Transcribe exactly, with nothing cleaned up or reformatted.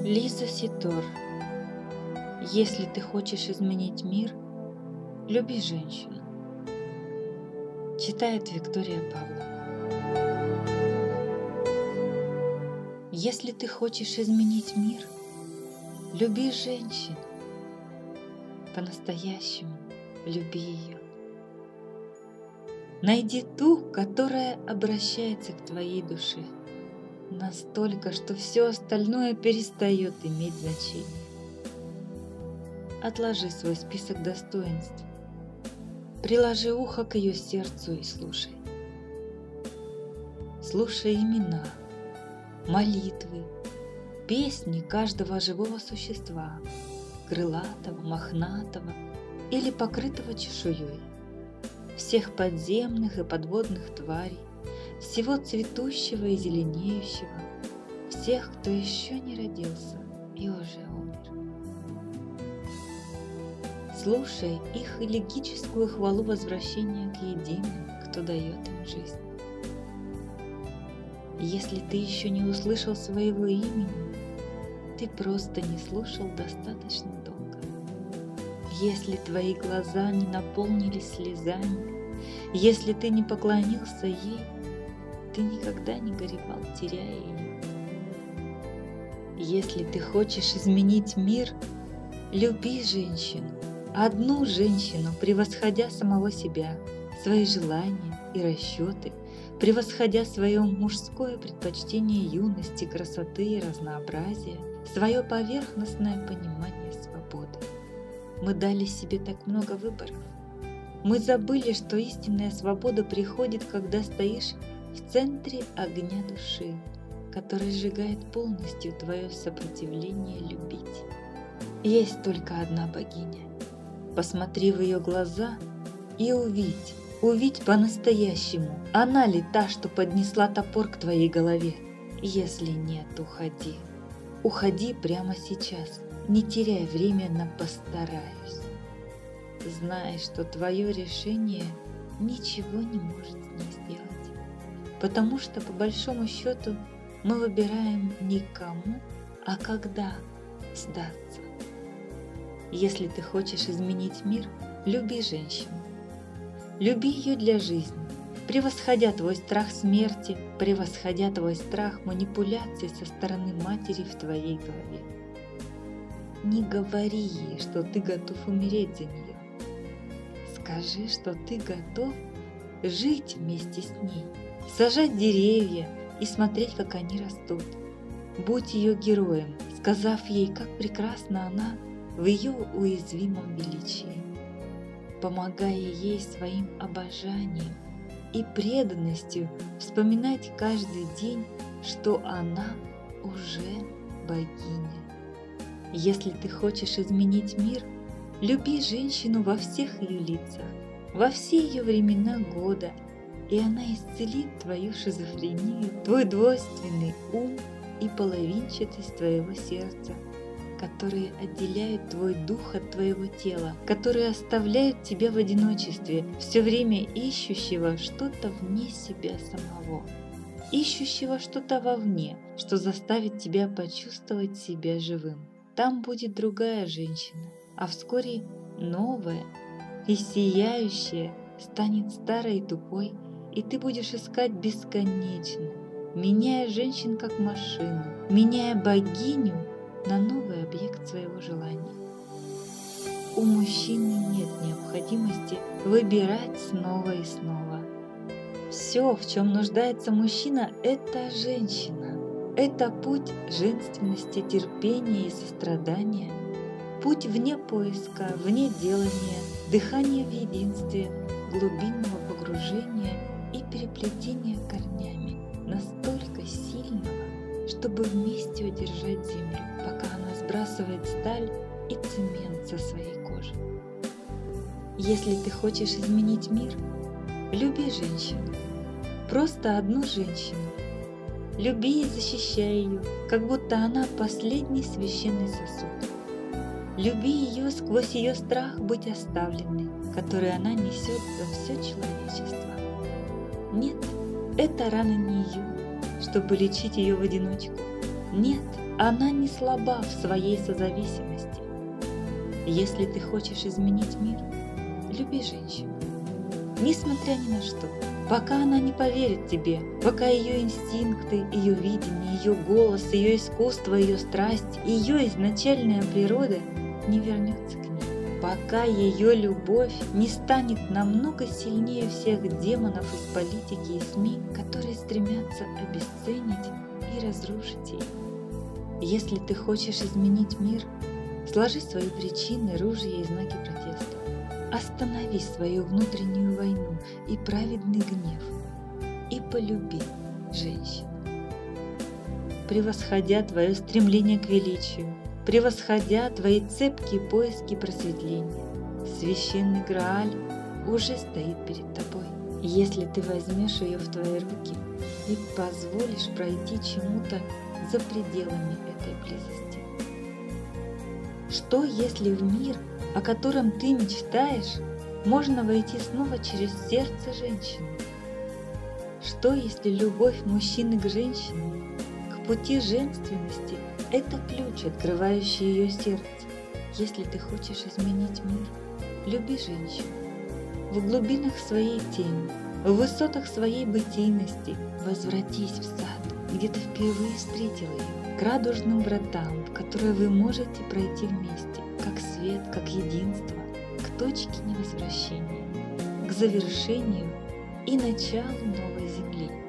Лиза Ситор. Если ты хочешь изменить мир, люби женщину. Читает Виктория Павлова. Если ты хочешь изменить мир, люби женщину. По-настоящему люби ее. Найди ту, которая обращается к твоей душе. Настолько, что все остальное перестает иметь значение. Отложи свой список достоинств. Приложи ухо к ее сердцу и слушай. Слушай имена, молитвы, песни каждого живого существа, крылатого, мохнатого или покрытого чешуей, всех подземных и подводных тварей, всего цветущего и зеленеющего, всех, кто еще не родился и уже умер. Слушай их элегическую хвалу возвращения к единому, кто дает им жизнь. Если ты еще не услышал своего имени, ты просто не слушал достаточно долго. Если твои глаза не наполнились слезами, если ты не поклонился ей, ты никогда не горевал, теряя ее. Если ты хочешь изменить мир, люби женщину, одну женщину, превосходя самого себя, свои желания и расчеты, превосходя свое мужское предпочтение юности, красоты и разнообразия, свое поверхностное понимание свободы. Мы дали себе так много выборов. Мы забыли, что истинная свобода приходит, когда стоишь в центре огня души, который сжигает полностью твое сопротивление любить. Есть только одна богиня. Посмотри в ее глаза и увидь, увидь по-настоящему, она ли та, что поднесла топор к твоей голове. Если нет, уходи. Уходи прямо сейчас, не теряй время на «постараюсь». Знай, что твое решение ничего не может с ней сделать. Потому что, по большому счету, мы выбираем не кому, а когда сдаться. Если ты хочешь изменить мир, люби женщину. Люби ее для жизни, превосходя твой страх смерти, превосходя твой страх манипуляций со стороны матери в твоей голове. Не говори ей, что ты готов умереть за нее. Скажи, что ты готов жить вместе с ней, сажать деревья и смотреть, как они растут. Будь ее героем, сказав ей, как прекрасна она в ее уязвимом величии, помогая ей своим обожанием и преданностью вспоминать каждый день, что она уже богиня. Если ты хочешь изменить мир, люби женщину во всех ее лицах, во все ее времена года, и она исцелит твою шизофрению, твой двойственный ум и половинчатость твоего сердца, которые отделяют твой дух от твоего тела, которые оставляют тебя в одиночестве, все время ищущего что-то вне себя самого, ищущего что-то вовне, что заставит тебя почувствовать себя живым. Там будет другая женщина, а вскоре новая и сияющая станет старой и тупой, и ты будешь искать бесконечно, меняя женщин как машину, меняя богиню на новый объект своего желания. У мужчины нет необходимости выбирать снова и снова. Все, в чем нуждается мужчина, это женщина. Это путь женственности, терпения и сострадания, путь вне поиска, вне делания, дыхания в единстве, глубинного погружения и переплетения корнями, настолько сильного, чтобы вместе удержать землю, пока она сбрасывает сталь и цемент со своей кожи. Если ты хочешь изменить мир, люби женщину, просто одну женщину. Люби и защищай ее, как будто она последний священный сосуд. Люби ее сквозь ее страх быть оставленной, который она несет за все человечество. Нет, эта рана не ее, чтобы лечить ее в одиночку. Нет, она не слаба в своей созависимости. Если ты хочешь изменить мир, люби женщину, несмотря ни на что, пока она не поверит тебе, пока ее инстинкты, ее видение, ее голос, ее искусство, ее страсть, ее изначальная природа не вернется к ней, пока ее любовь не станет намного сильнее всех демонов из политики и СМИ, которые стремятся обесценить и разрушить ее. Если ты хочешь изменить мир, сложи свои причины, ружья и знаки протеста. Останови свою внутреннюю войну и праведный гнев и полюби женщину. Превосходя твое стремление к величию, превосходя твои цепкие поиски просветления, священный Грааль уже стоит перед тобой. Если ты возьмешь ее в твои руки и позволишь пройти чему-то за пределами этой близости. Что, если в мир, о котором ты мечтаешь, можно войти снова через сердце женщины? Что, если любовь мужчины к женщине, к пути женственности – это ключ, открывающий ее сердце? Если ты хочешь изменить мир, люби женщину. В глубинах своей тени, в высотах своей бытийности возвратись в сад, где ты впервые встретил ее, к радужным вратам, в которые вы можете пройти вместе, как свет, как единство, к точке невозвращения, к завершению и началу новой земли.